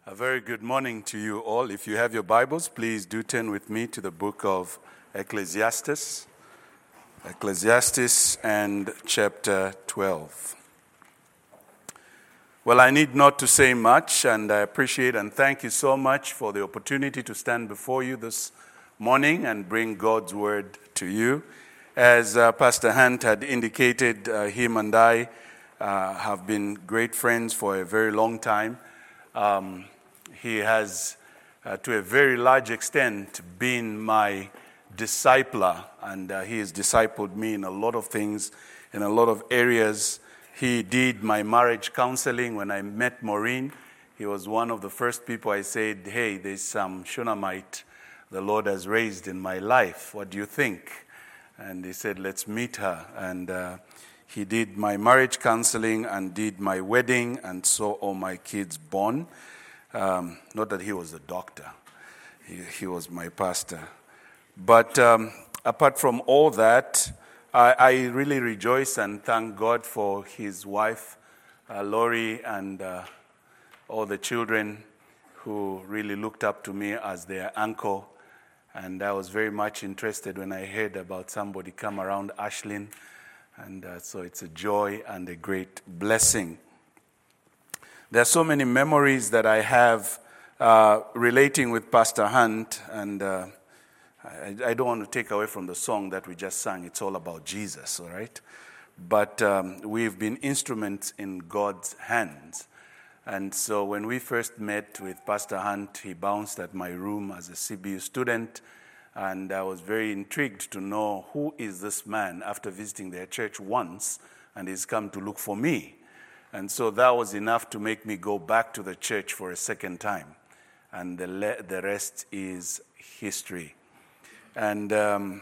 A very good morning to you all. If you have your Bibles, please do turn with me to the book of Ecclesiastes. Ecclesiastes and chapter 12. Well, I need not to say much, and I appreciate and thank you so much for the opportunity to stand before you this morning and bring God's word to you. As Pastor Hunt had indicated, him and I have been great friends for a very long time. He has, to a very large extent, been my discipler, and he has discipled me in a lot of things, in a lot of areas. He did my marriage counseling when I met Maureen. He was one of the first people I said, hey, there's some Shunammite the Lord has raised in my life. What do you think? And he said, let's meet her. And he did my marriage counseling and did my wedding and saw all my kids born. Not that he was a doctor. He was my pastor. But apart from all that, I really rejoice and thank God for his wife, Lori, and all the children who really looked up to me as their uncle. And I was very much interested when I heard about somebody come around Ashlyn. And so it's a joy and a great blessing. There are so many memories that I have relating with Pastor Hunt, and I don't want to take away from the song that we just sang. It's all about Jesus, all right? But we've been instruments in God's hands. And so when we first met with Pastor Hunt, he bounced at my room as a CBU student, and I was very intrigued to know who is this man after visiting their church once, and he's come to look for me. And so that was enough to make me go back to the church for a second time. And the rest is history. And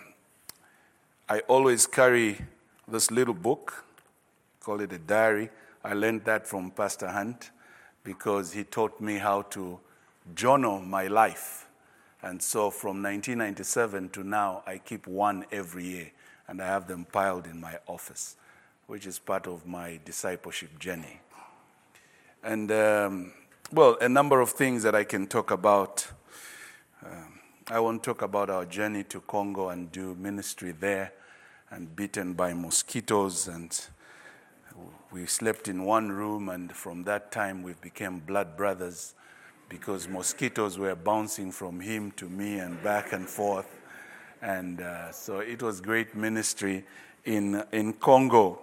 I always carry this little book, call it a diary. I learned that from Pastor Hunt because he taught me how to journal my life. And so from 1997 to now, I keep one every year. And I have them piled in my office, which is part of my discipleship journey. And, a number of things that I can talk about. I won't talk about our journey to Congo and do ministry there and beaten by mosquitoes. And we slept in one room, and from that time we became blood brothers because mosquitoes were bouncing from him to me and back and forth. And so it was great ministry in Congo.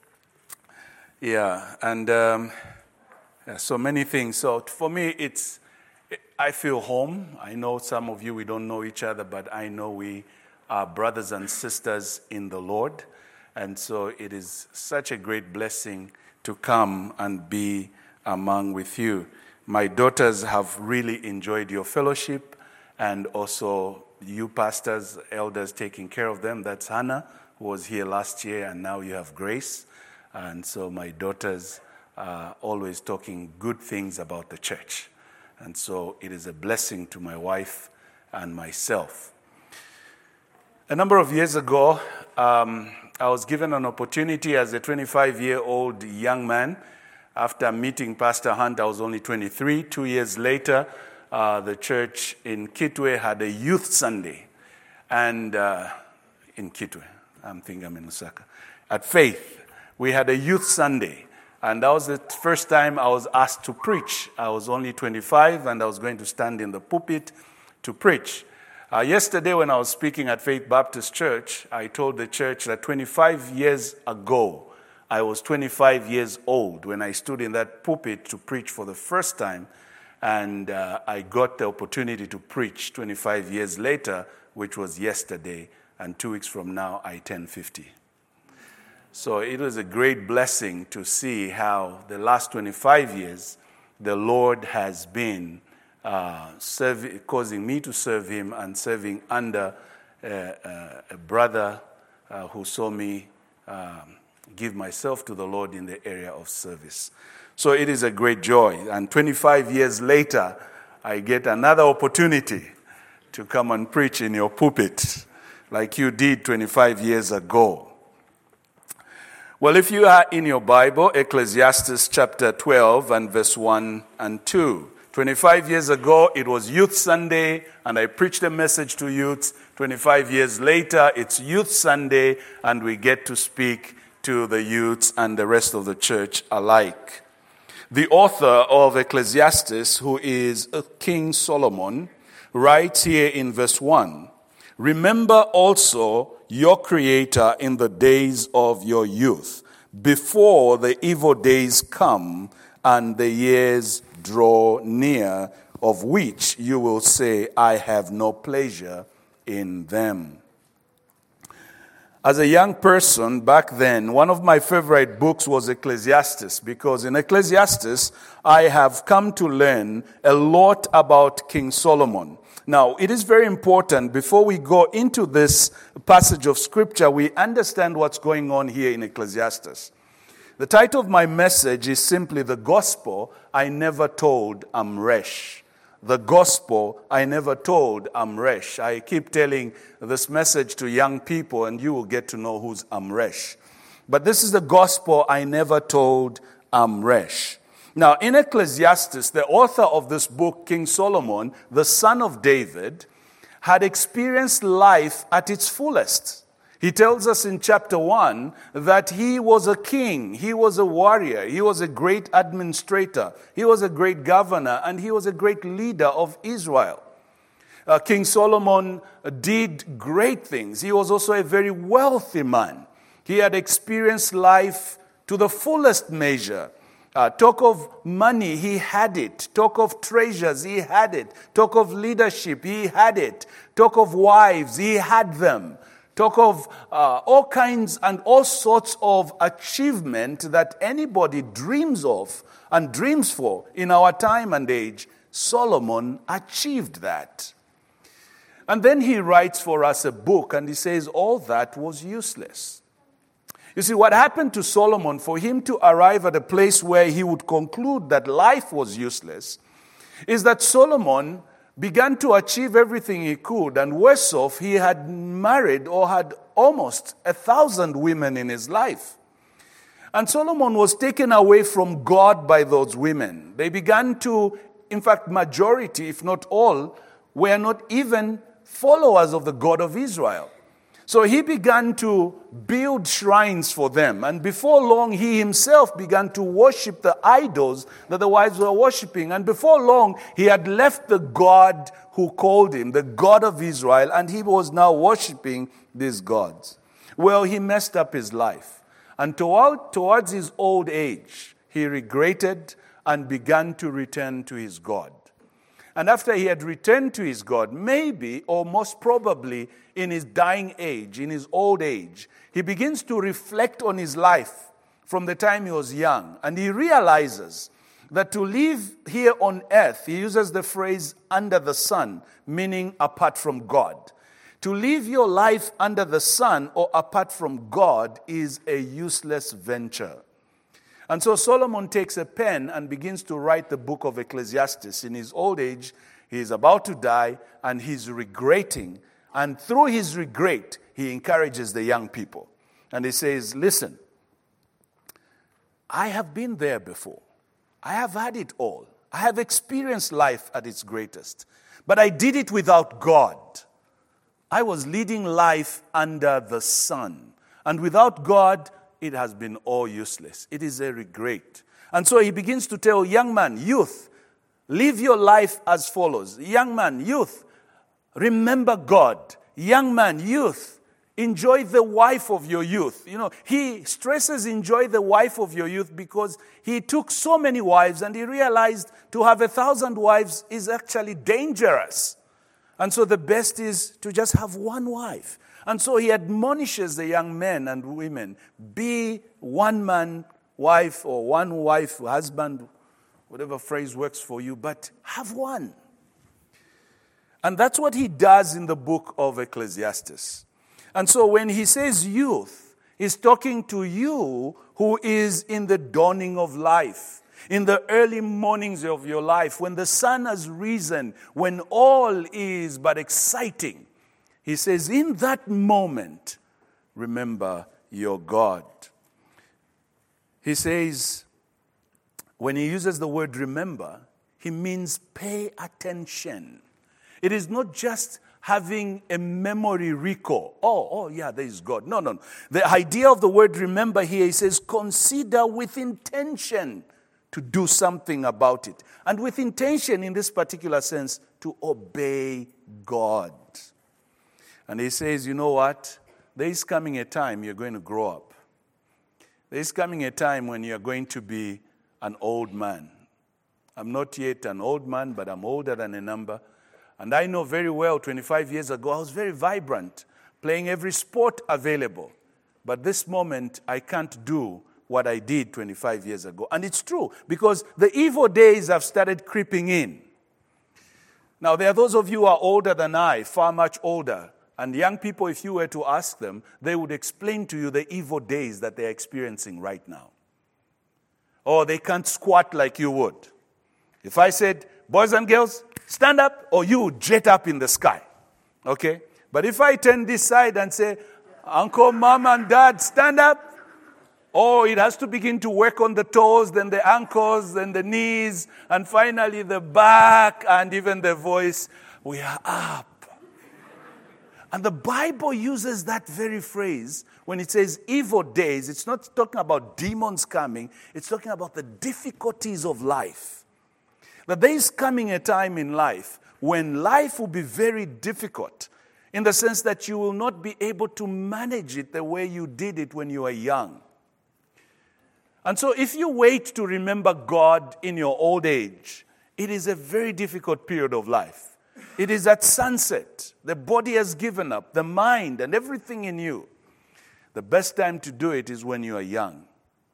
Yeah, and so many things. So for me, I feel home. I know some of you, we don't know each other, but I know we are brothers and sisters in the Lord. And so it is such a great blessing to come and be among with you. My daughters have really enjoyed your fellowship, and also you pastors, elders taking care of them. That's Hannah, who was here last year, and now you have Grace. And so my daughters are always talking good things about the church. And so it is a blessing to my wife and myself. A number of years ago, I was given an opportunity as a 25-year-old young man. After meeting Pastor Hunt, I was only 23. 2 years later, the church in Kitwe had a youth Sunday. And in Kitwe, I'm thinking I'm in Osaka. At Faith, we had a youth Sunday, and that was the first time I was asked to preach. I was only 25, and I was going to stand in the pulpit to preach. Yesterday, when I was speaking at Faith Baptist Church, I told the church that 25 years ago, I was 25 years old when I stood in that pulpit to preach for the first time, and I got the opportunity to preach 25 years later, which was yesterday, and 2 weeks from now, I turn 50. So it was a great blessing to see how the last 25 years the Lord has been causing me to serve him and serving under a brother who saw me give myself to the Lord in the area of service. So it is a great joy. And 25 years later, I get another opportunity to come and preach in your pulpit like you did 25 years ago. Well, if you are in your Bible, Ecclesiastes chapter 12 and verse 1 and 2. 25 years ago, it was Youth Sunday, and I preached a message to youths. 25 years later, it's Youth Sunday, and we get to speak to the youths and the rest of the church alike. The author of Ecclesiastes, who is King Solomon, writes here in verse 1, "Remember also your Creator in the days of your youth, before the evil days come and the years draw near, of which you will say, I have no pleasure in them." As a young person back then, one of my favorite books was Ecclesiastes, because in Ecclesiastes, I have come to learn a lot about King Solomon. Now, it is very important, before we go into this passage of Scripture, we understand what's going on here in Ecclesiastes. The title of my message is simply "The Gospel I Never Told Amresh." The Gospel I Never Told Amresh. I keep telling this message to young people, and you will get to know who's Amresh. But this is the Gospel I Never Told Amresh. Now, in Ecclesiastes, the author of this book, King Solomon, the son of David, had experienced life at its fullest. He tells us in chapter 1 that he was a king, he was a warrior, he was a great administrator, he was a great governor, and he was a great leader of Israel. King Solomon did great things. He was also a very wealthy man. He had experienced life to the fullest measure. Talk of money, he had it. Talk of treasures, he had it. Talk of leadership, he had it. Talk of wives, he had them. Talk of all kinds and all sorts of achievement that anybody dreams of and dreams for in our time and age. Solomon achieved that. And then he writes for us a book, and he says all that was useless. You see, what happened to Solomon, for him to arrive at a place where he would conclude that life was useless, is that Solomon began to achieve everything he could, and worse off, he had married or had almost 1,000 women in his life. And Solomon was taken away from God by those women. They began to, in fact, majority, if not all, were not even followers of the God of Israel. So he began to build shrines for them. And before long, he himself began to worship the idols that the wives were worshiping. And before long, he had left the God who called him, the God of Israel, and he was now worshiping these gods. Well, he messed up his life. And towards his old age, he regretted and began to return to his God. And after he had returned to his God, maybe or most probably in his dying age, in his old age, he begins to reflect on his life from the time he was young. And he realizes that to live here on earth, he uses the phrase under the sun, meaning apart from God. To live your life under the sun or apart from God is a useless venture. And so Solomon takes a pen and begins to write the book of Ecclesiastes. In his old age, he is about to die, and he's regretting. And through his regret, he encourages the young people. And he says, listen, I have been there before. I have had it all. I have experienced life at its greatest. But I did it without God. I was leading life under the sun. And without God, it has been all useless. It is a regret. And so he begins to tell young man, youth, live your life as follows. Young man, youth, remember God. Young man, youth, enjoy the wife of your youth. You know, he stresses enjoy the wife of your youth because he took so many wives and he realized to have 1,000 wives is actually dangerous. And so the best is to just have one wife. And so he admonishes the young men and women, be one man wife or one wife husband, whatever phrase works for you, but have one. And that's what he does in the book of Ecclesiastes. And so when he says youth, he's talking to you who is in the dawning of life, in the early mornings of your life, when the sun has risen, when all is but exciting. He says, in that moment, remember your God. He says, when he uses the word remember, he means pay attention. It is not just having a memory recall. Oh, yeah, there is God. No. The idea of the word remember here, he says, consider with intention to do something about it. And with intention, in this particular sense, to obey God. And he says, you know what? There is coming a time you're going to grow up. There is coming a time when you're going to be an old man. I'm not yet an old man, but I'm older than a number. And I know very well, 25 years ago, I was very vibrant, playing every sport available. But this moment, I can't do what I did 25 years ago. And it's true, because the evil days have started creeping in. Now, there are those of you who are older than I, far much older. And young people, if you were to ask them, they would explain to you the evil days that they're experiencing right now. Or they can't squat like you would. If I said, boys and girls, stand up, or you would jet up in the sky. Okay? But if I turn this side and say, Uncle, Mom, and Dad, stand up, oh, it has to begin to work on the toes, then the ankles, then the knees, and finally the back, and even the voice. We are up. And the Bible uses that very phrase when it says evil days. It's not talking about demons coming. It's talking about the difficulties of life. That there is coming a time in life when life will be very difficult, in the sense that you will not be able to manage it the way you did it when you were young. And so if you wait to remember God in your old age, it is a very difficult period of life. It is at sunset. The body has given up, the mind and everything in you. The best time to do it is when you are young.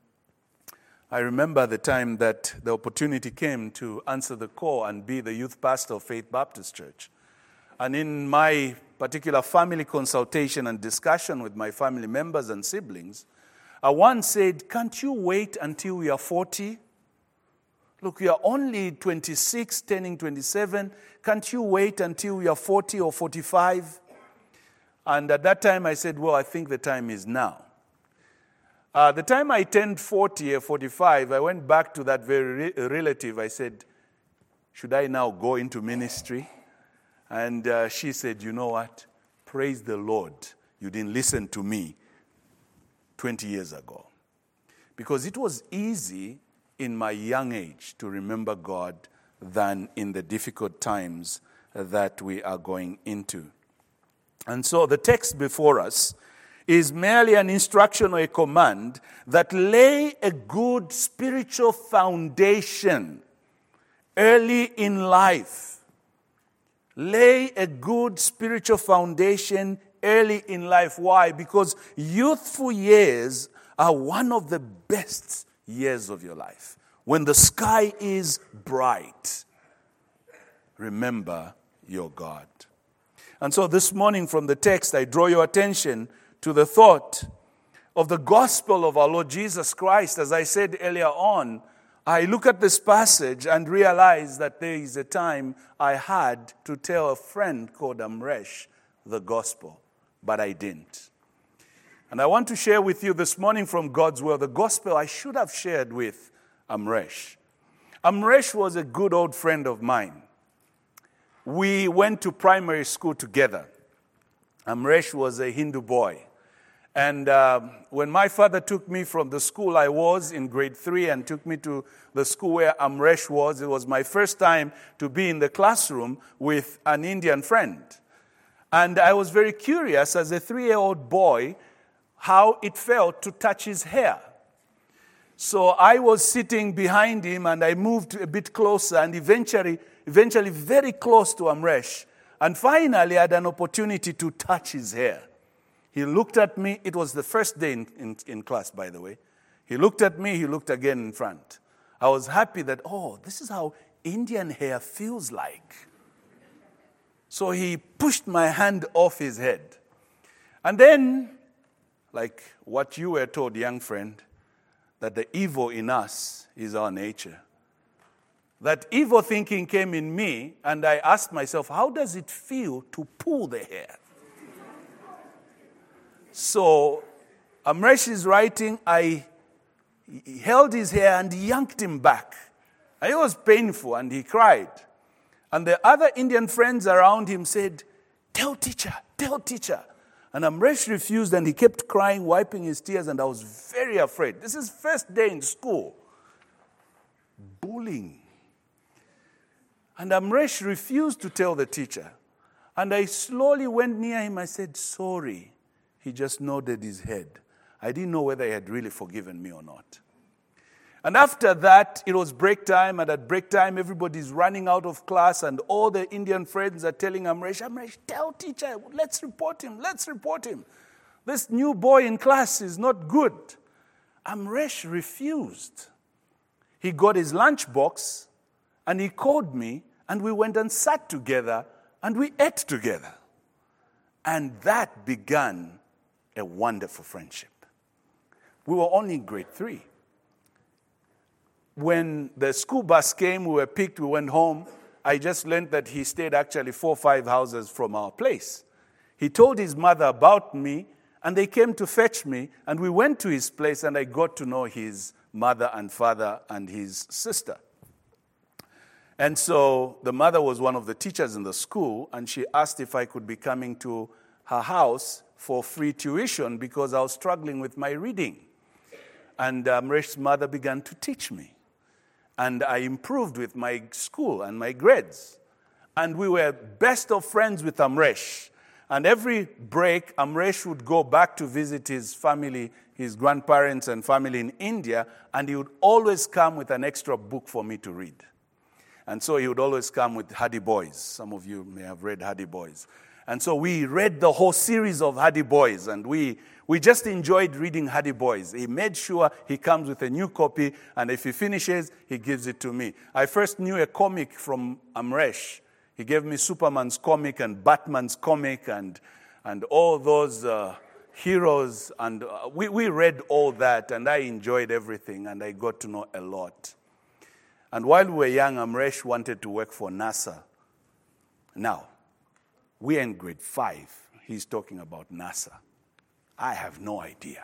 I remember the time that the opportunity came to answer the call and be the youth pastor of Faith Baptist Church. And in my particular family consultation and discussion with my family members and siblings, one said, can't you wait until we are 40? Look, we are only 26, turning 27. Can't you wait until we are 40 or 45? And at that time I said, well, I think the time is now. The time I turned 40 or 45, I went back to that very relative. I said, should I now go into ministry? And she said, you know what? Praise the Lord. You didn't listen to me 20 years ago. Because it was easy in my young age to remember God than in the difficult times that we are going into. And so the text before us is merely an instruction or a command that lay a good spiritual foundation early in life. Lay a good spiritual foundation early in life. Why? Because youthful years are one of the best years of your life. When the sky is bright, remember your God. And so this morning from the text, I draw your attention to the thought of the gospel of our Lord Jesus Christ. As I said earlier on, I look at this passage and realize that there is a time I had to tell a friend called Amresh the gospel, but I didn't. And I want to share with you this morning from God's word the gospel I should have shared with Amresh. Amresh was a good old friend of mine. We went to primary school together. Amresh was a Hindu boy. And when my father took me from the school I was in grade 3 and took me to the school where Amresh was, it was my first time to be in the classroom with an Indian friend. And I was very curious as a 3-year-old boy how it felt to touch his hair. So I was sitting behind him and I moved a bit closer and eventually very close to Amresh. And finally I had an opportunity to touch his hair. He looked at me. It was the first day in class, by the way. He looked at me. He looked again in front. I was happy that, this is how Indian hair feels like. So he pushed my hand off his head. And then, like what you were told, young friend, that the evil in us is our nature. That evil thinking came in me, and I asked myself, how does it feel to pull the hair? So, Amresh is writing, I held his hair and yanked him back. And it was painful, and he cried. And the other Indian friends around him said, tell teacher, tell teacher. And Amresh refused, and he kept crying, wiping his tears, and I was very afraid. This is first day in school. Bullying. And Amresh refused to tell the teacher. And I slowly went near him. I said, sorry. He just nodded his head. I didn't know whether he had really forgiven me or not. And after that, it was break time, and at break time, everybody's running out of class, and all the Indian friends are telling Amresh, tell teacher, let's report him. This new boy in class is not good. Amresh refused. He got his lunchbox, and he called me, and we went and sat together, and we ate together. And that began a wonderful friendship. We were only in grade 3. When the school bus came, we were picked, we went home. I just learned that he stayed actually 4 or 5 houses from our place. He told his mother about me, and they came to fetch me, and we went to his place, and I got to know his mother and father and his sister. And so the mother was one of the teachers in the school, and she asked if I could be coming to her house for free tuition because I was struggling with my reading. And Amresh's mother began to teach me. And I improved with my school and my grades. And we were best of friends with Amresh. And every break, Amresh would go back to visit his family, his grandparents and family in India, and he would always come with an extra book for me to read. And so he would always come with Hardy Boys. Some of you may have read Hardy Boys. And so we read the whole series of Hardy Boys, and we just enjoyed reading Hardy Boys. He made sure he comes with a new copy, and if he finishes, he gives it to me. I first knew a comic from Amresh. He gave me Superman's comic and Batman's comic and all those heroes, and we read all that, and I enjoyed everything, and I got to know a lot. And while we were young, Amresh wanted to work for NASA. Now, we're in grade 5. He's talking about NASA. I have no idea.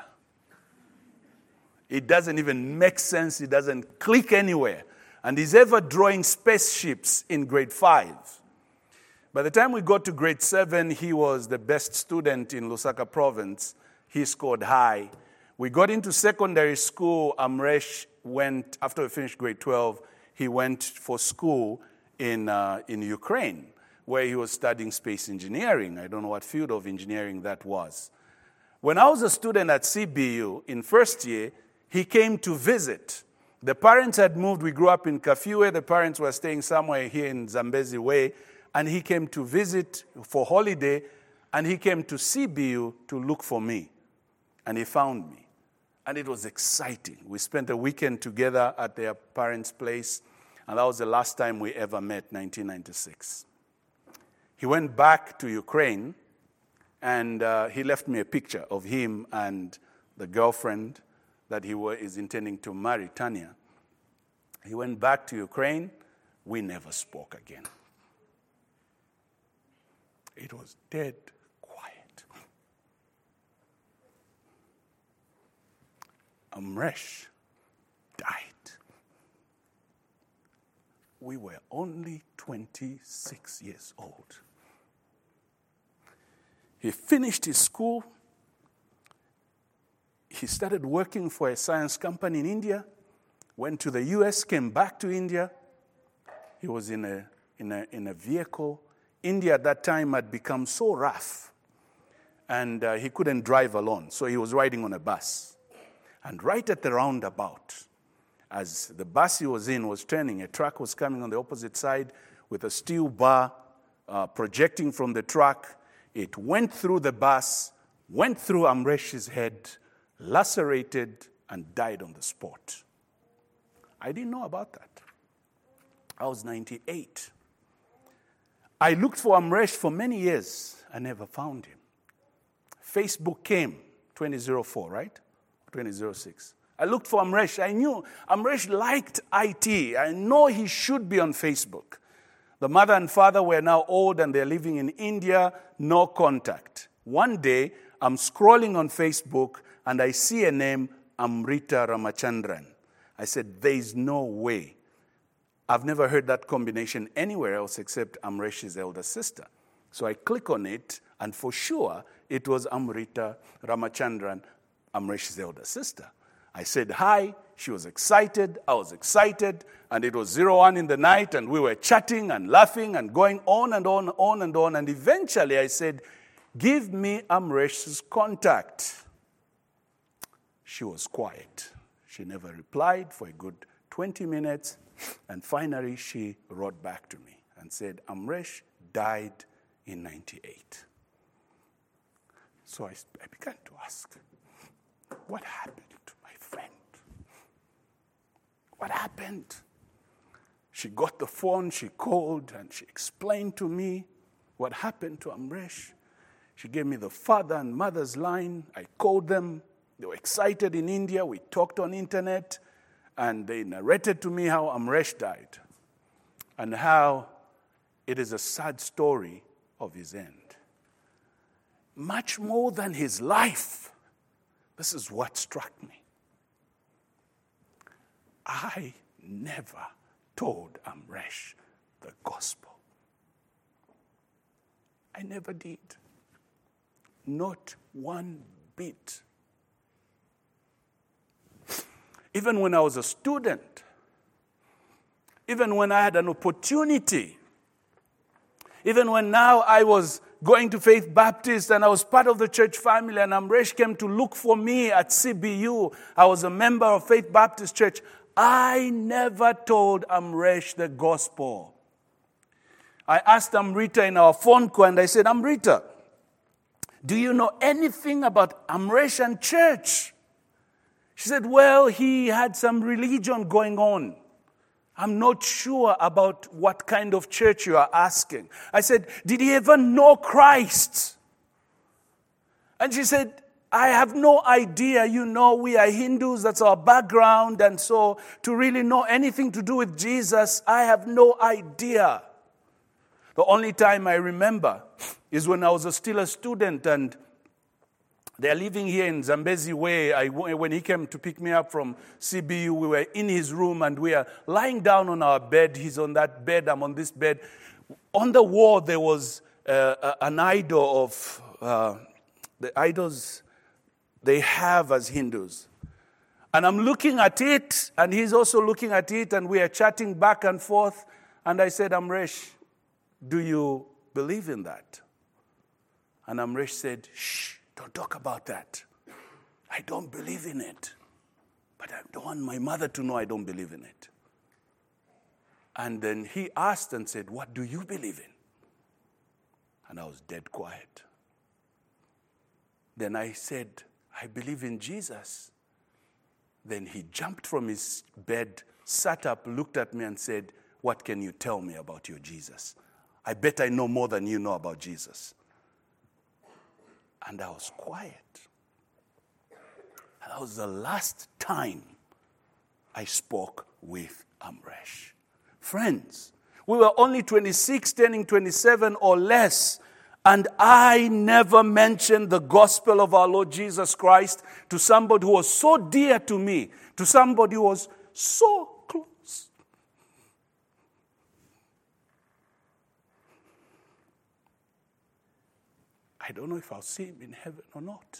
It doesn't even make sense. It doesn't click anywhere. And he's ever drawing spaceships in grade 5. By the time we got to grade 7, he was the best student in Lusaka province. He scored high. We got into secondary school. Amresh went, after we finished grade 12, he went for school in Ukraine, where he was studying space engineering. I don't know what field of engineering that was. When I was a student at CBU in first year, he came to visit. The parents had moved. We grew up in Kafue. The parents were staying somewhere here in Zambezi Way. And he came to visit for holiday, and he came to CBU to look for me. And he found me. And it was exciting. We spent a weekend together at their parents' place, and that was the last time we ever met, 1996. He went back to Ukraine, and he left me a picture of him and the girlfriend that he is intending to marry, Tanya. He went back to Ukraine. We never spoke again. It was dead quiet. Amresh died. We were only 26 years old. He finished his school. He started working for a science company in India, went to the US, came back to India. He was in a vehicle. India at that time had become so rough, and he couldn't drive alone, so he was riding on a bus. And right at the roundabout, as the bus he was in was turning, a truck was coming on the opposite side with a steel bar projecting from the truck. It went through the bus, went through Amresh's head, lacerated, and died on the spot. I didn't know about that. I was 98. I looked for Amresh for many years. I never found him. Facebook came, 2004, right? 2006. I looked for Amresh. I knew Amresh liked IT. I know he should be on Facebook. The mother and father were now old, and they're living in India, no contact. One day, I'm scrolling on Facebook, and I see a name, Amrita Ramachandran. I said, there is no way I've never heard that combination anywhere else except Amresh's elder sister. So I click on it, and for sure, it was Amrita Ramachandran, Amresh's elder sister. I said hi, she was excited, I was excited, and it was 01 in the night, and we were chatting and laughing and going on and on, and eventually I said, give me Amresh's contact. She was quiet. She never replied for a good 20 minutes, and finally she wrote back to me and said, Amresh died in 98. So I began to ask, what happened to my friend? What happened? She got the phone, she called, and she explained to me what happened to Amresh. She gave me the father and mother's line. I called them. They were excited in India. We talked on internet, and they narrated to me how Amresh died and how it is a sad story of his end. Much more than his life, this is what struck me. I never told Amresh the gospel. I never did. Not one bit. Even when I was a student, even when I had an opportunity, even when now I was going to Faith Baptist and I was part of the church family and Amresh came to look for me at CBU, I was a member of Faith Baptist Church, I never told Amresh the gospel. I asked Amrita in our phone call and I said, Amrita, do you know anything about Amresh and church? She said, well, he had some religion going on. I'm not sure about what kind of church you are asking. I said, did he ever know Christ? And she said, I have no idea. You know, we are Hindus, that's our background. And so to really know anything to do with Jesus, I have no idea. The only time I remember is when I was still a student and they're living here in Zambezi Way. When he came to pick me up from CBU, we were in his room and we are lying down on our bed. He's on that bed, I'm on this bed. On the wall there was an idol of the idols they have as Hindus. And I'm looking at it and he's also looking at it and we are chatting back and forth. And I said, Amresh, do you believe in that? And Amresh said, shh. Don't talk about that. I don't believe in it. But I don't want my mother to know I don't believe in it. And then he asked and said, what do you believe in? And I was dead quiet. Then I said, I believe in Jesus. Then he jumped from his bed, sat up, looked at me and said, what can you tell me about your Jesus? I bet I know more than you know about Jesus. And I was quiet. And that was the last time I spoke with Amresh. Friends, we were only 26, turning 27 or less, and I never mentioned the gospel of our Lord Jesus Christ to somebody who was so dear to me, to somebody who was so close. I don't know if I'll see him in heaven or not.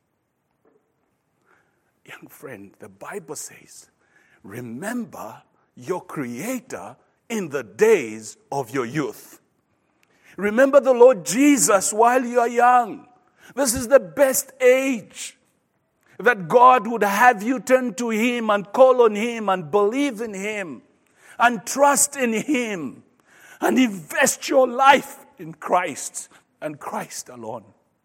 Young friend, the Bible says, remember your Creator in the days of your youth. Remember the Lord Jesus while you are young. This is the best age that God would have you turn to Him and call on Him and believe in Him and trust in Him and invest your life in Christ and Christ alone.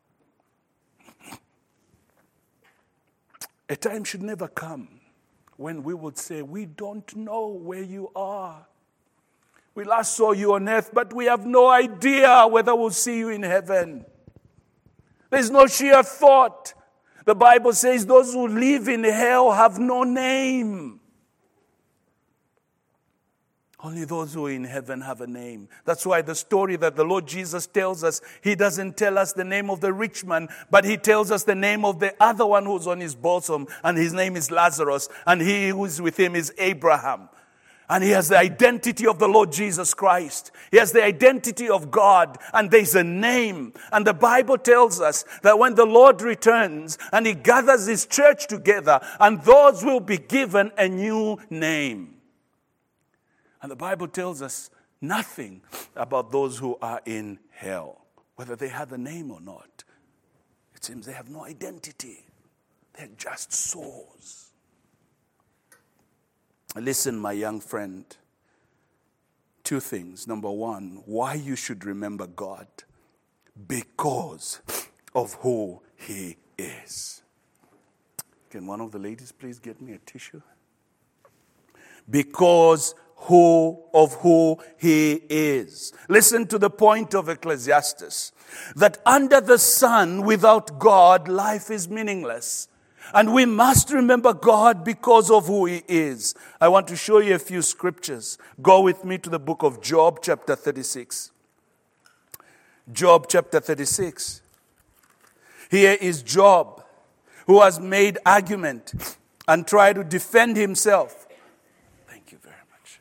A time should never come when we would say, we don't know where you are. We last saw you on earth, but we have no idea whether we'll see you in heaven. There's no sheer thought. The Bible says those who live in hell have no name. Only those who are in heaven have a name. That's why the story that the Lord Jesus tells us, He doesn't tell us the name of the rich man, but He tells us the name of the other one who's on his bosom, and his name is Lazarus, and he who is with him is Abraham. And he has the identity of the Lord Jesus Christ. He has the identity of God. And there's a name. And the Bible tells us that when the Lord returns and he gathers his church together, and those will be given a new name. And the Bible tells us nothing about those who are in hell, whether they have a name or not. It seems they have no identity. They're just souls. Listen, my young friend, two things. Number one, why you should remember God. Because of who he is. Can one of the ladies please get me a tissue? Because of who he is. Listen to the point of Ecclesiastes. That under the sun, without God, life is meaningless. And we must remember God because of who he is. I want to show you a few scriptures. Go with me to the book of Job, chapter 36. Job, chapter 36. Here is Job, who has made argument and tried to defend himself. Thank you very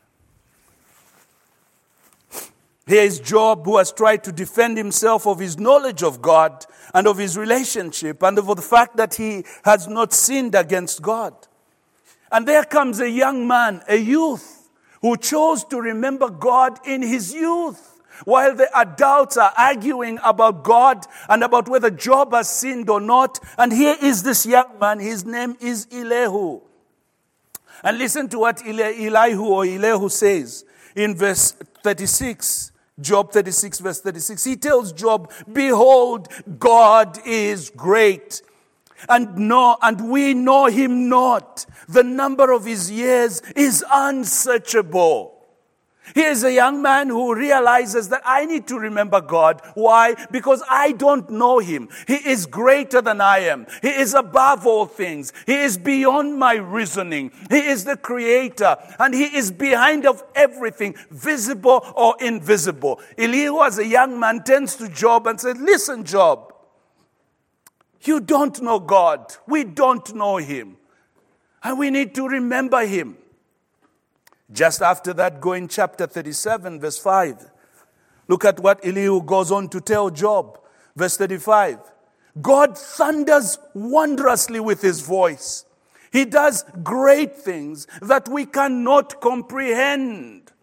much. Here is Job, who has tried to defend himself of his knowledge of God and of his relationship, and of the fact that he has not sinned against God. And there comes a young man, a youth, who chose to remember God in his youth, while the adults are arguing about God and about whether Job has sinned or not. And here is this young man, his name is Elihu. And listen to what Elihu says in verse 36. Job 36, verse 36. He tells Job, behold, God is great, and we know him not. The number of his years is unsearchable. He is a young man who realizes that I need to remember God. Why? Because I don't know him. He is greater than I am. He is above all things. He is beyond my reasoning. He is the creator, and he is behind of everything, visible or invisible. Elihu, as a young man, turns to Job and said, listen, Job, you don't know God. We don't know him. And we need to remember him. Just after that, go in chapter 37, verse 5. Look at what Elihu goes on to tell Job. Verse 35. God thunders wondrously with his voice. He does great things that we cannot comprehend.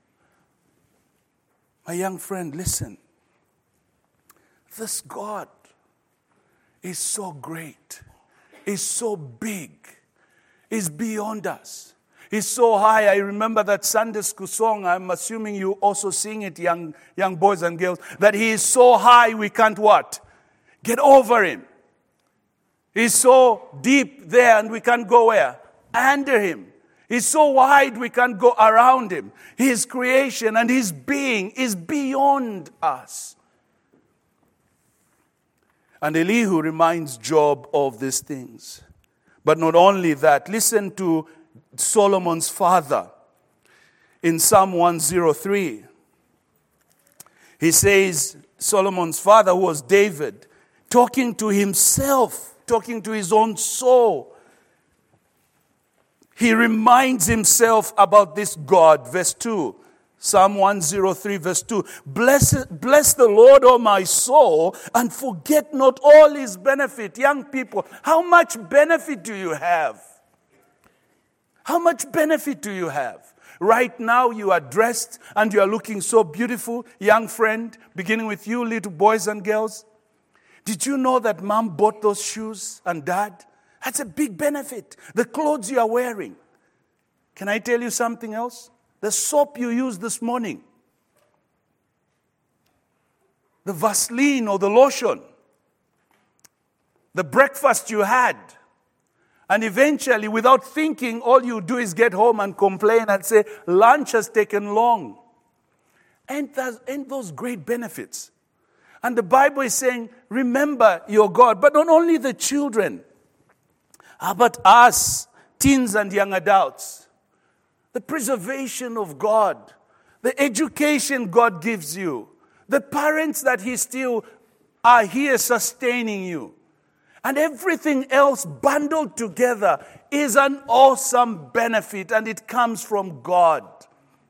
My young friend, listen. This God is so great, is so big, is beyond us. He's so high. I remember that Sunday school song. I'm assuming you also sing it, young boys and girls. That he is so high we can't what? Get over him. He's so deep there and we can't go where? Under him. He's so wide we can't go around him. His creation and his being is beyond us. And Elihu reminds Job of these things. But not only that, listen to Solomon's father in Psalm 103. He says, Solomon's father, who was David, talking to himself, talking to his own soul. He reminds himself about this God. Verse 2. Psalm 103, verse 2. Bless the Lord, O my soul, and forget not all his benefit. Young people, how much benefit do you have? How much benefit do you have? Right now you are dressed and you are looking so beautiful. Young friend, beginning with you, little boys and girls. Did you know that mom bought those shoes and dad? That's a big benefit. The clothes you are wearing. Can I tell you something else? The soap you used this morning. The Vaseline or the lotion. The breakfast you had. And eventually, without thinking, all you do is get home and complain and say, lunch has taken long. Ain't those great benefits? And the Bible is saying, remember your God. But not only the children. How about us, teens and young adults? The preservation of God. The education God gives you. The parents that He still are here sustaining you. And everything else bundled together is an awesome benefit, and it comes from God.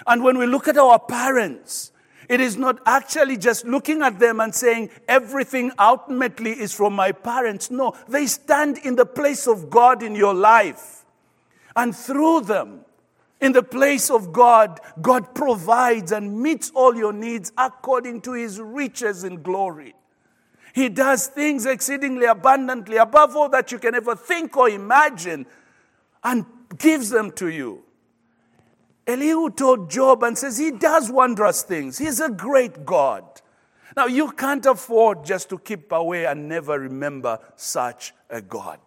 And when we look at our parents, it is not actually just looking at them and saying everything ultimately is from my parents. No, they stand in the place of God in your life. And through them, in the place of God, God provides and meets all your needs according to his riches in glory. He does things exceedingly abundantly, above all that you can ever think or imagine, and gives them to you. Elihu told Job and says he does wondrous things. He's a great God. Now, you can't afford just to keep away and never remember such a God.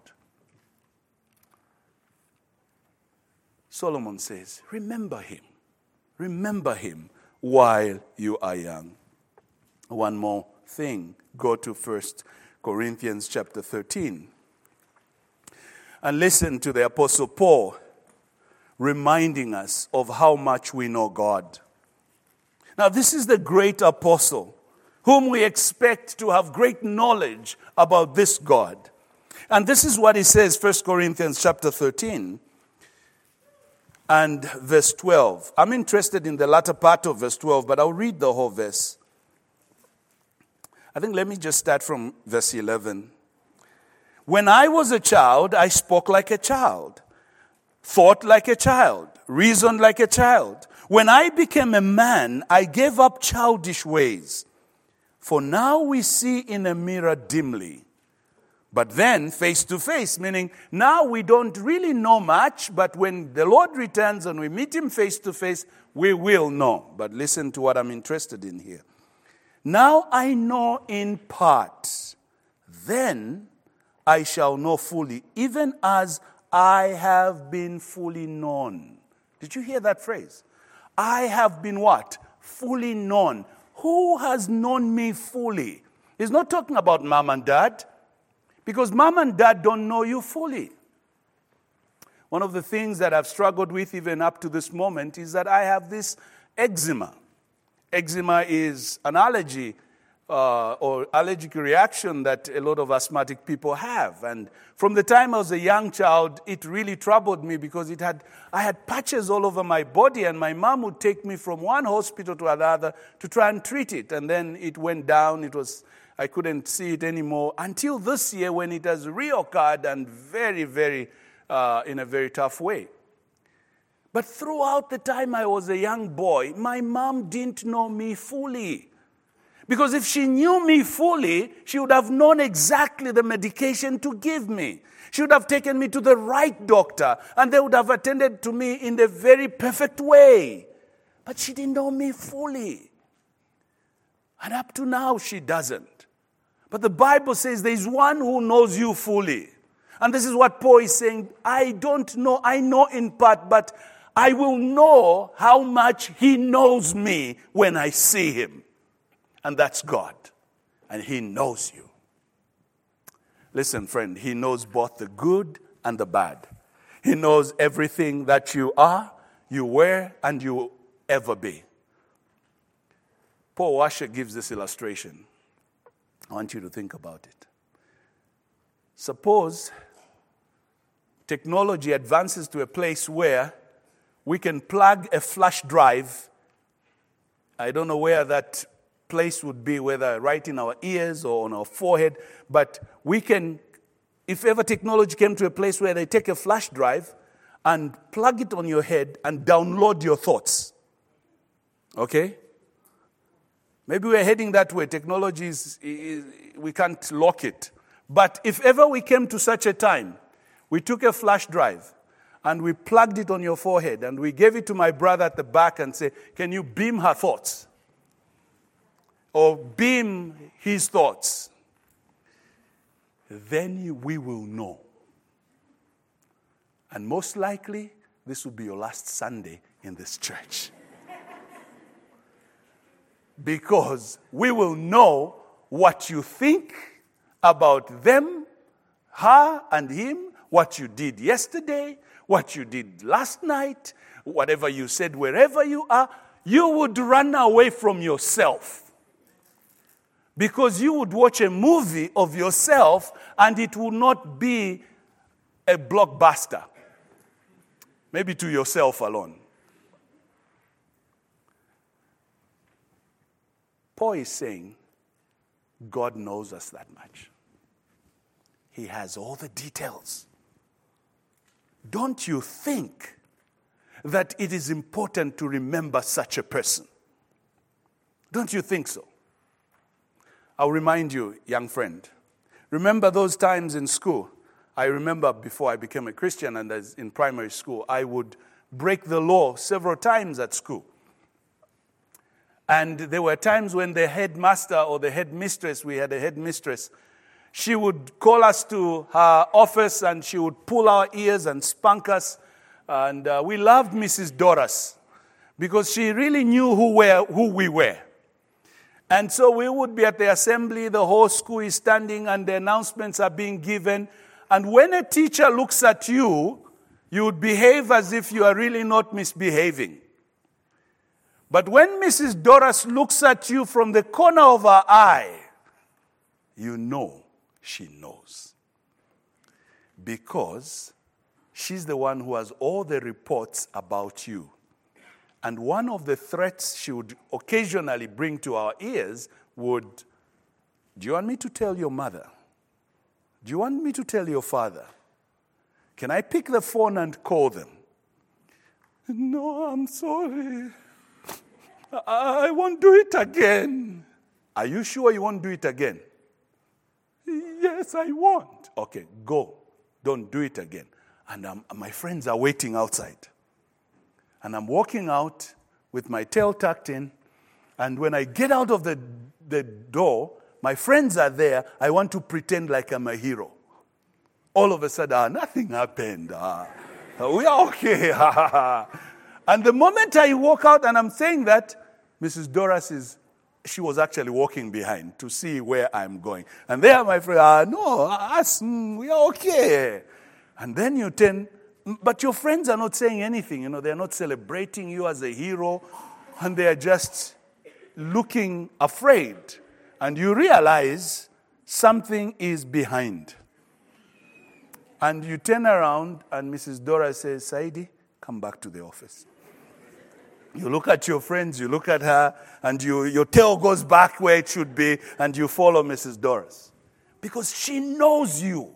Solomon says, remember him. Remember him while you are young. One more thing. Go to 1 Corinthians chapter 13. And listen to the Apostle Paul reminding us of how much we know God. Now, this is the great apostle whom we expect to have great knowledge about this God. And this is what he says, 1 Corinthians chapter 13 and verse 12. I'm interested in the latter part of verse 12, but I'll read the whole verse. I think let me just start from verse 11. When I was a child, I spoke like a child, thought like a child, reasoned like a child. When I became a man, I gave up childish ways. For now we see in a mirror dimly, but then face to face, meaning now we don't really know much, but when the Lord returns and we meet him face to face, we will know. But listen to what I'm interested in here. Now I know in part, then I shall know fully, even as I have been fully known. Did you hear that phrase? I have been what? Fully known. Who has known me fully? He's not talking about mom and dad, because mom and dad don't know you fully. One of the things that I've struggled with even up to this moment is that I have this eczema. Eczema is an allergy or allergic reaction that a lot of asthmatic people have. And from the time I was a young child, it really troubled me because I had patches all over my body, and my mom would take me from one hospital to another to try and treat it. And then it went down. I couldn't see it anymore until this year when it has reoccurred, and very, very, in a very tough way. But throughout the time I was a young boy, my mom didn't know me fully. Because if she knew me fully, she would have known exactly the medication to give me. She would have taken me to the right doctor, and they would have attended to me in the very perfect way. But she didn't know me fully. And up to now, she doesn't. But the Bible says there is one who knows you fully. And this is what Paul is saying. I don't know. I know in part, but I will know how much he knows me when I see him. And that's God. And he knows you. Listen, friend, he knows both the good and the bad. He knows everything that you are, you were, and you will ever be. Paul Washer gives this illustration. I want you to think about it. Suppose technology advances to a place where we can plug a flash drive. I don't know where that place would be, whether right in our ears or on our forehead, but we can, if ever technology came to a place where they take a flash drive and plug it on your head and download your thoughts. Okay? Maybe we're heading that way. Technology we can't lock it. But if ever we came to such a time, we took a flash drive and we plugged it on your forehead and we gave it to my brother at the back and said, can you beam her thoughts? Or beam his thoughts? Then we will know. And most likely, this will be your last Sunday in this church. Because we will know what you think about them, her and him, what you did yesterday, what you did last night, whatever you said wherever you are. You would run away from yourself. Because you would watch a movie of yourself and it would not be a blockbuster. Maybe to yourself alone. Paul is saying, God knows us that much. He has all the details. Don't you think that it is important to remember such a person? Don't you think so? I'll remind you, young friend. Remember those times in school? I remember before I became a Christian and as in primary school, I would break the law several times at school. And there were times when the headmaster or the headmistress, we had a headmistress, she would call us to her office and she would pull our ears and spank us. And we loved Mrs. Doris because she really knew who we were. And so we would be at the assembly, the whole school is standing and the announcements are being given. And when a teacher looks at you, you would behave as if you are really not misbehaving. But when Mrs. Doris looks at you from the corner of her eye, you know she knows. Because she's the one who has all the reports about you. And one of the threats she would occasionally bring to our ears would, do you want me to tell your mother? Do you want me to tell your father? Can I pick the phone and call them? No, I'm sorry. I won't do it again. Are you sure you won't do it again? Yes, I won't. Okay, go. Don't do it again. And my friends are waiting outside. And I'm walking out with my tail tucked in. And when I get out of the door, my friends are there. I want to pretend like I'm a hero. All of a sudden, nothing happened. We are okay. And the moment I walk out and I'm saying that, Mrs. Doris she was actually walking behind to see where I'm going. And there my friend, no, us, we are okay. And then you turn, but your friends are not saying anything. They're not celebrating you as a hero. And they're just looking afraid. And you realize something is behind. And you turn around and Mrs. Doris says, Saidi, come back to the office. You look at your friends, you look at her, and your tail goes back where it should be, and you follow Mrs. Doris. Because she knows you.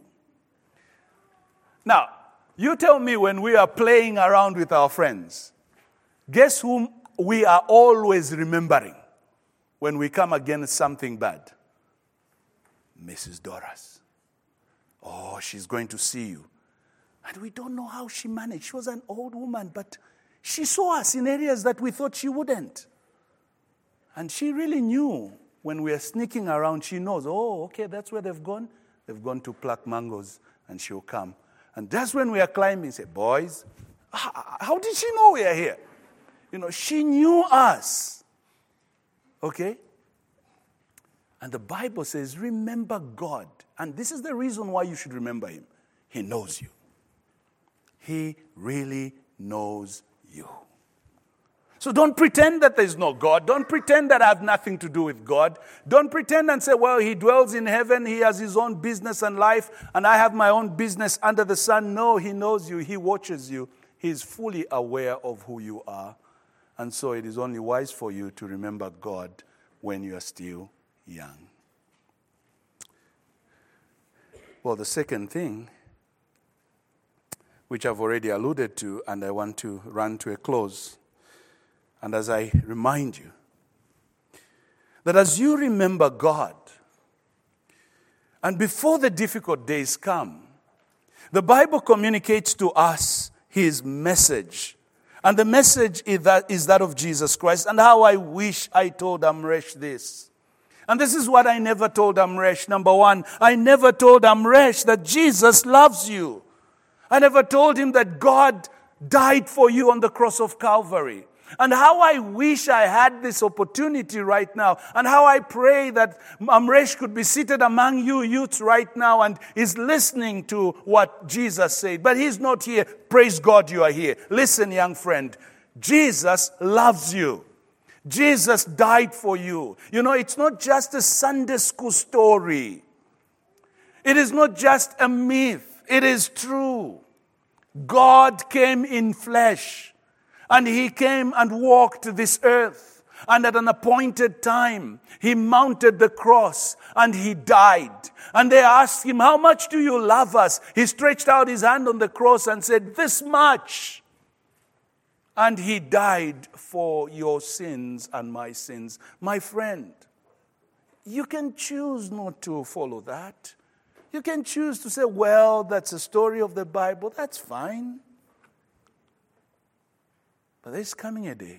Now, you tell me when we are playing around with our friends, guess whom we are always remembering when we come against something bad? Mrs. Doris. Oh, she's going to see you. And we don't know how she managed. She was an old woman, but she saw us in areas that we thought she wouldn't. And she really knew when we are sneaking around, she knows, oh, okay, that's where they've gone. They've gone to pluck mangoes, and she'll come. And that's when we are climbing, say, boys, how did she know we are here? She knew us. Okay? And the Bible says, remember God. And this is the reason why you should remember him. He knows you. He really knows you. So don't pretend that there's no God. Don't pretend that I have nothing to do with God. Don't pretend and say, well, he dwells in heaven. He has his own business and life, and I have my own business under the sun. No, he knows you. He watches you. He is fully aware of who you are. And so it is only wise for you to remember God when you are still young. Well, the second thing, which I've already alluded to, and I want to run to a close. And as I remind you, that as you remember God, and before the difficult days come, the Bible communicates to us his message. And the message is that of Jesus Christ. And how I wish I told Amresh this. And this is what I never told Amresh. Number one, I never told Amresh that Jesus loves you. I never told him that God died for you on the cross of Calvary. And how I wish I had this opportunity right now. And how I pray that Amresh could be seated among you youths right now and is listening to what Jesus said. But he's not here. Praise God you are here. Listen, young friend. Jesus loves you. Jesus died for you. It's not just a Sunday school story. It is not just a myth. It is true. God came in flesh. And he came and walked this earth. And at an appointed time, he mounted the cross and he died. And they asked him, how much do you love us? He stretched out his hand on the cross and said, this much. And he died for your sins and my sins. My friend, you can choose not to follow that. You can choose to say, well, that's a story of the Bible. That's fine. But there's coming a day.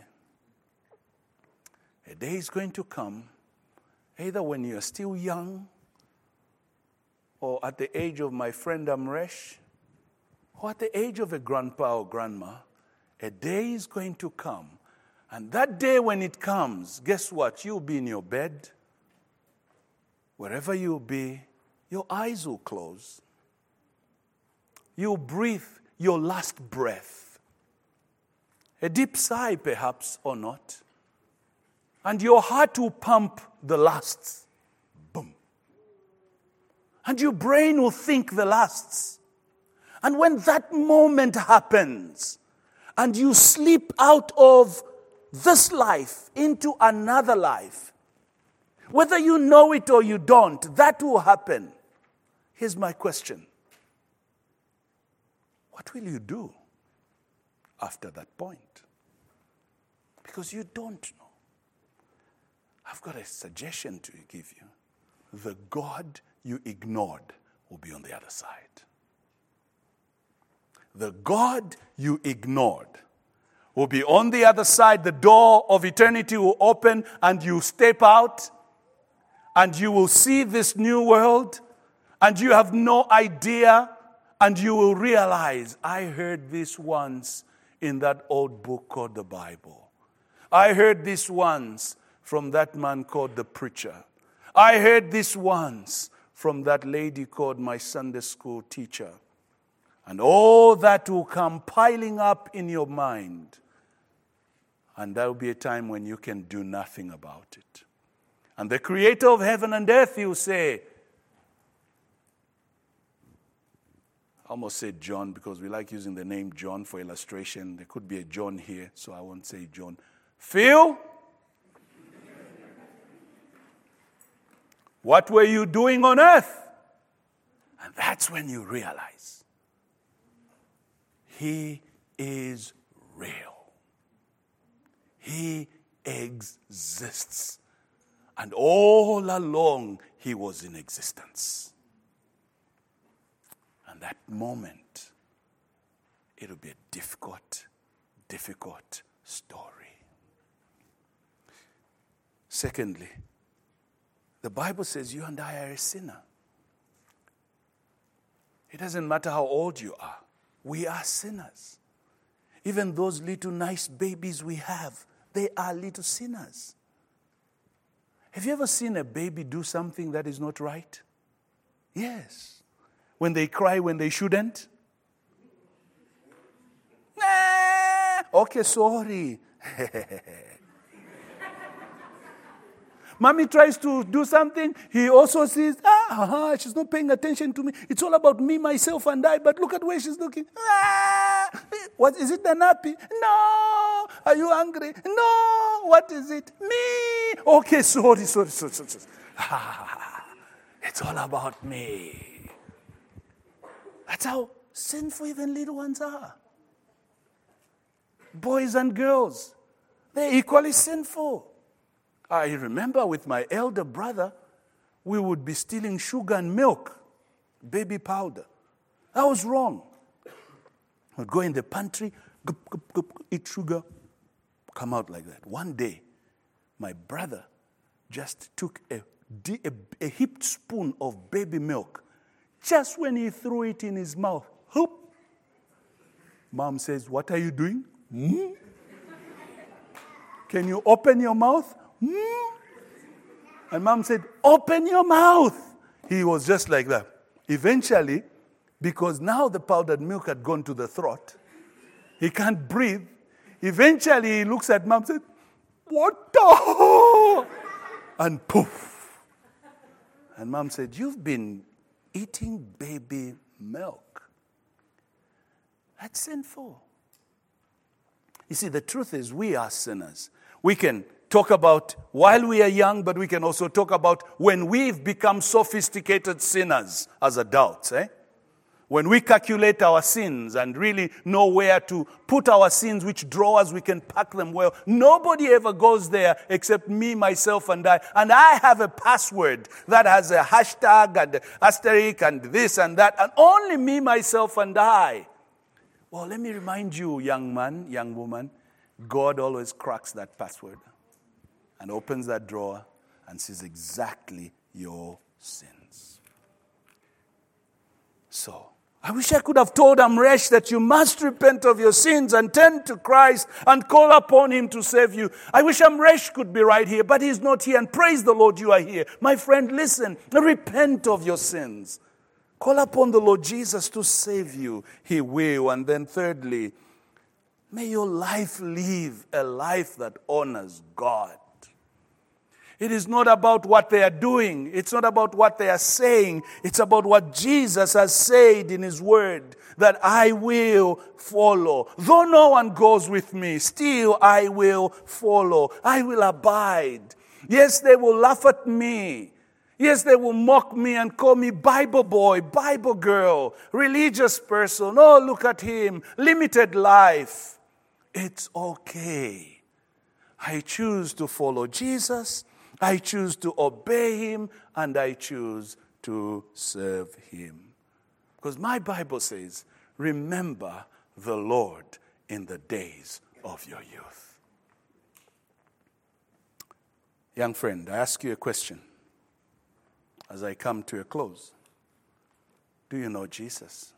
A day is going to come, either when you're still young, or at the age of my friend Amresh, or at the age of a grandpa or grandma. A day is going to come. And that day when it comes, guess what? You'll be in your bed. Wherever you'll be, your eyes will close. You'll breathe your last breath. A deep sigh, perhaps, or not. And your heart will pump the lasts. Boom. And your brain will think the lasts. And when that moment happens, and you slip out of this life into another life, whether you know it or you don't, that will happen. Here's my question. What will you do after that point? Because you don't know. I've got a suggestion to give you. The God you ignored will be on the other side. The God you ignored will be on the other side. The door of eternity will open and you step out and you will see this new world and you have no idea and you will realize, I heard this once in that old book called the Bible. I heard this once from that man called the preacher. I heard this once from that lady called my Sunday school teacher. And all that will come piling up in your mind. And there will be a time when you can do nothing about it. And the creator of heaven and earth, he will say, I almost said John because we like using the name John for illustration. There could be a John here, so I won't say John. Phil, what were you doing on earth? And that's when you realize He is real. He exists. And all along, He was in existence. And that moment, it'll be a difficult story. Secondly, the Bible says you and I are a sinner. It doesn't matter how old you are. We are sinners. Even those little nice babies we have, they are little sinners. Have you ever seen a baby do something that is not right? Yes. When they cry when they shouldn't? Nah. Okay, sorry. Mommy tries to do something. He also says, she's not paying attention to me. It's all about me, myself, and I. But look at where she's looking. What is it, the nappy? No. Are you hungry? No. What is it? Me. Okay, sorry. It's all about me. That's how sinful even little ones are. Boys and girls, they're equally sinful. I remember with my elder brother, we would be stealing sugar and milk, baby powder. That was wrong. We'd go in the pantry, eat sugar, come out like that. One day, my brother just took a heaped spoon of baby milk. Just when he threw it in his mouth, whoop. Mom says, what are you doing? Can you open your mouth? And Mom said, open your mouth. He was just like that. Eventually, because now the powdered milk had gone to the throat, he can't breathe. Eventually, he looks at Mom and said, what the? And poof. And Mom said, you've been eating baby milk. That's sinful. You see, the truth is we are sinners. We can talk about while we are young, but we can also talk about when we've become sophisticated sinners as adults. When we calculate our sins and really know where to put our sins, which drawers we can pack them well. Nobody ever goes there except me, myself, and I. And I have a password that has a hashtag and asterisk and this and that. And only me, myself, and I. Well, let me remind you, young man, young woman, God always cracks that password and opens that drawer and sees exactly your sins. So, I wish I could have told Amresh that you must repent of your sins and turn to Christ and call upon Him to save you. I wish Amresh could be right here, but he's not here. And praise the Lord you are here. My friend, listen. Repent of your sins. Call upon the Lord Jesus to save you. He will. And then thirdly, may your life live a life that honors God. It is not about what they are doing. It's not about what they are saying. It's about what Jesus has said in His word, that I will follow. Though no one goes with me, still I will follow. I will abide. Yes, they will laugh at me. Yes, they will mock me and call me Bible boy, Bible girl, religious person. Oh, look at him, limited life. It's okay. I choose to follow Jesus. I choose to obey Him, and I choose to serve Him. Because my Bible says, remember the Lord in the days of your youth. Young friend, I ask you a question as I come to a close. Do you know Jesus?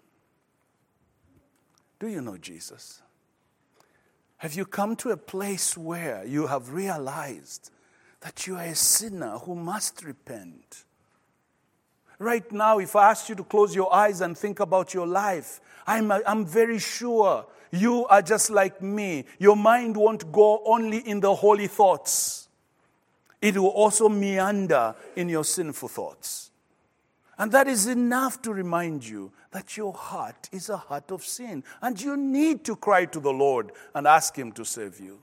Do you know Jesus? Have you come to a place where you have realized that you are a sinner who must repent? Right now, if I ask you to close your eyes and think about your life, I'm very sure you are just like me. Your mind won't go only in the holy thoughts. It will also meander in your sinful thoughts. And that is enough to remind you that your heart is a heart of sin. And you need to cry to the Lord and ask Him to save you.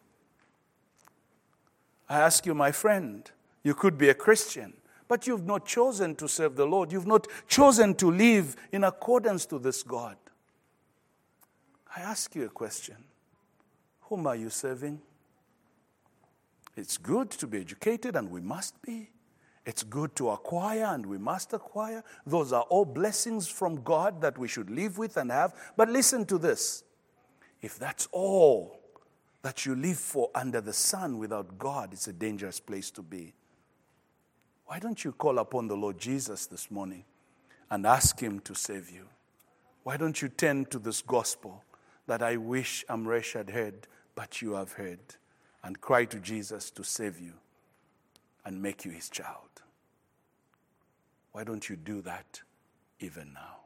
I ask you, my friend, you could be a Christian, but you've not chosen to serve the Lord. You've not chosen to live in accordance to this God. I ask you a question. Whom are you serving? It's good to be educated, and we must be. It's good to acquire, and we must acquire. Those are all blessings from God that we should live with and have. But listen to this. If that's all that you live for under the sun without God, it's a dangerous place to be. Why don't you call upon the Lord Jesus this morning and ask Him to save you? Why don't you turn to this gospel that I wish Amresh had heard, but you have heard, and cry to Jesus to save you and make you His child? Why don't you do that even now?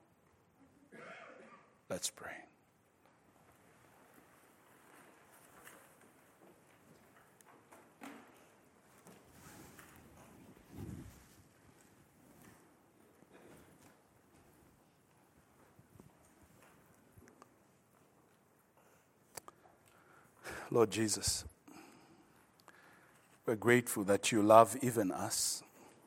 Let's pray. Lord Jesus, we're grateful that you love even us.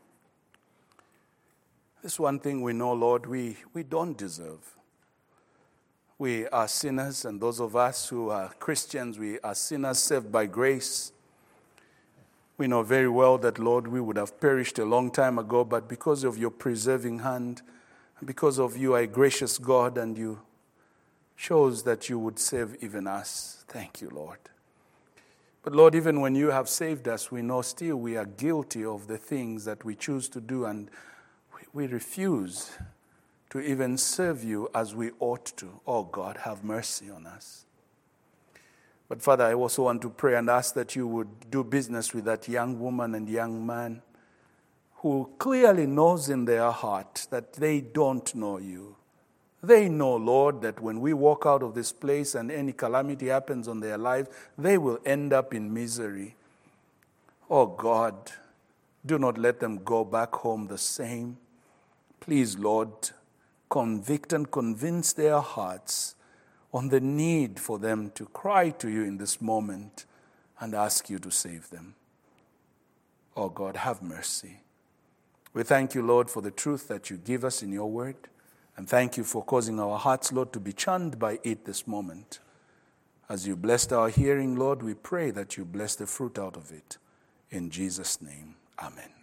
This one thing we know, Lord, we don't deserve. We are sinners, and those of us who are Christians, we are sinners saved by grace. We know very well that, Lord, we would have perished a long time ago, but because of your preserving hand, and because of you are a gracious God, and you chose that you would save even us. Thank you, Lord. But Lord, even when you have saved us, we know still we are guilty of the things that we choose to do, and we refuse to even serve you as we ought to. Oh God, have mercy on us. But Father, I also want to pray and ask that you would do business with that young woman and young man who clearly knows in their heart that they don't know you. They know, Lord, that when we walk out of this place and any calamity happens on their lives, they will end up in misery. Oh God, do not let them go back home the same. Please, Lord, convict and convince their hearts on the need for them to cry to you in this moment and ask you to save them. Oh God, have mercy. We thank you, Lord, for the truth that you give us in your word. And thank you for causing our hearts, Lord, to be churned by it this moment. As you blessed our hearing, Lord, we pray that you bless the fruit out of it. In Jesus' name, amen.